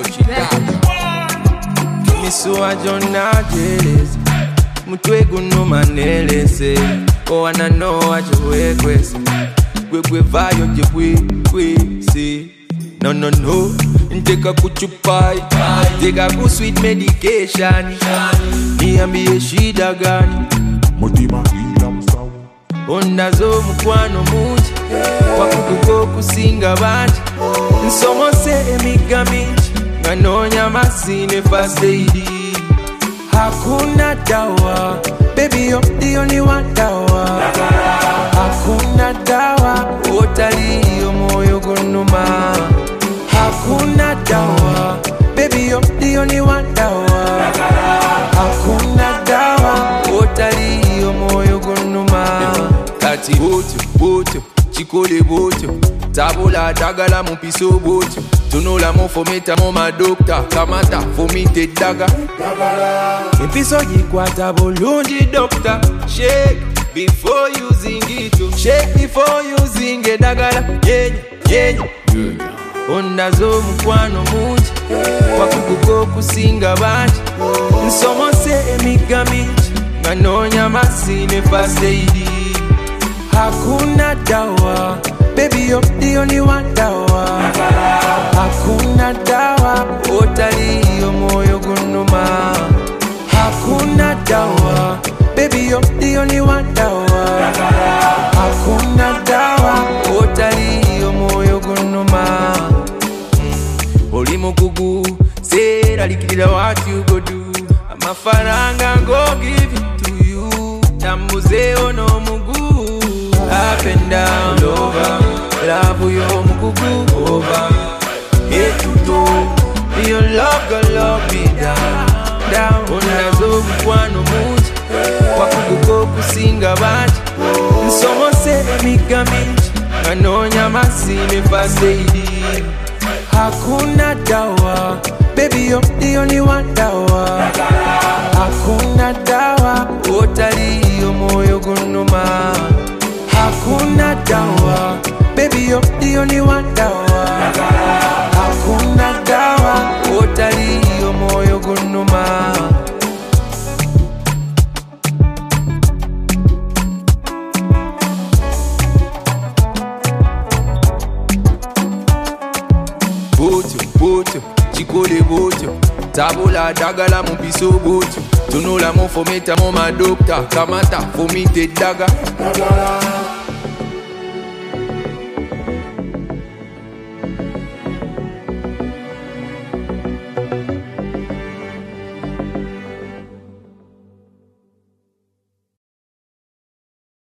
chitaka Misuwa jona jeleze Mutwegu no manelese Oh wana no wajowe kwese Kwekwe vayo jebwe kwese No Nteka kuchupai Nteka ku sweet medication Niambie shida gani Mutima ina msawa Ondazo mukwano mungi Wakutuko kusinga banji Nsomose emiga mingi Nganonya masine first aid Hakuna dawa Baby you're the only one dawa Hakuna dawa Otali moyo gunuma Hakuna dawa Baby you're the only one dawa Hakuna dawa Otali moyo gunuma Kati boto Chikole boto Tabula dagala mon piso boto Tunola mon fometa mon ma doctor Kamata fomite daga Impiso jikwata bulungi doctor Shake before using it Shake before using it dagala Yenye Ondazo mukwano mungi Wakukuko kusinga banji Nsomose emiga mingi Nganonya masine first aid Hakuna dawa Baby you're the only one dawa Hakuna dawa Otali moyo gunuma Hakuna dawa Baby you're the only one dawa Hakuna dawa Otali moyo gunuma Oli mukugu Sera likilila what you go do Amafaranga go give it to you Tambuze ono mugu Up and down over Love you mukugu over Head to toe Your love gonna love me down Unazo mkwano mungi Wakuguko kusinga banji Nsomose emiga mingi Nganonya masine first aid Hakuna dawa Baby you're the only one dawa Hakuna dawa Otali moyo gunuma Hakuna dawa Baby you're the only one dawa Hakuna dawa Otali moyo gunuma Boto, chikole boto Tabula dagala mon piso boto Tunola mon fometa mon ma doctor Kamata fomite daga